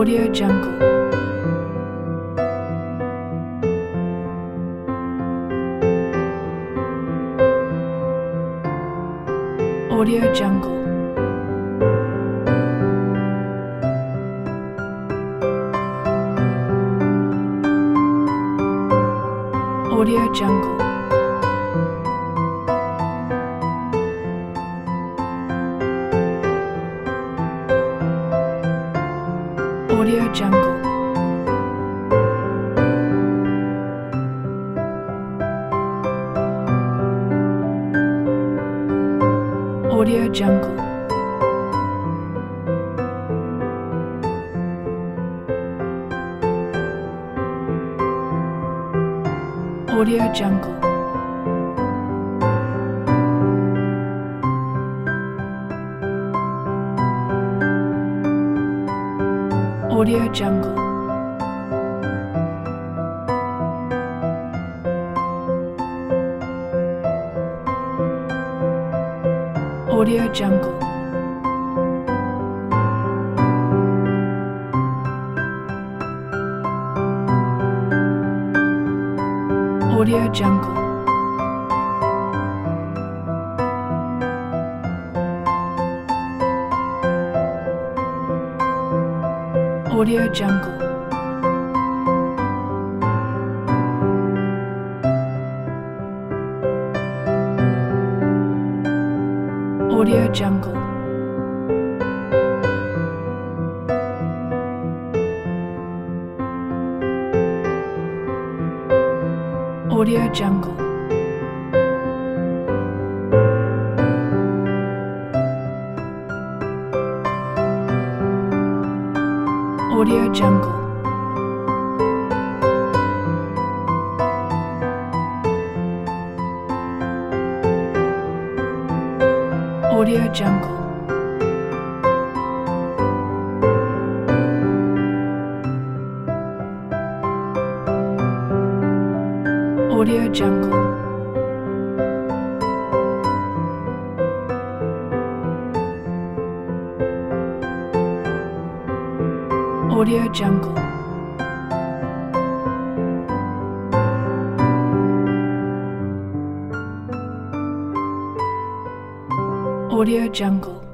Audio Jungle. Audio Jungle. Audio Jungle. Audio Jungle. Audio Jungle. Audio Jungle. Audio Jungle. Audio Jungle. Audio Jungle. Audio Jungle. Audio Jungle. Audio Jungle. Audio Jungle. Audio Jungle. Audio Jungle. Audio Jungle. Audio Jungle.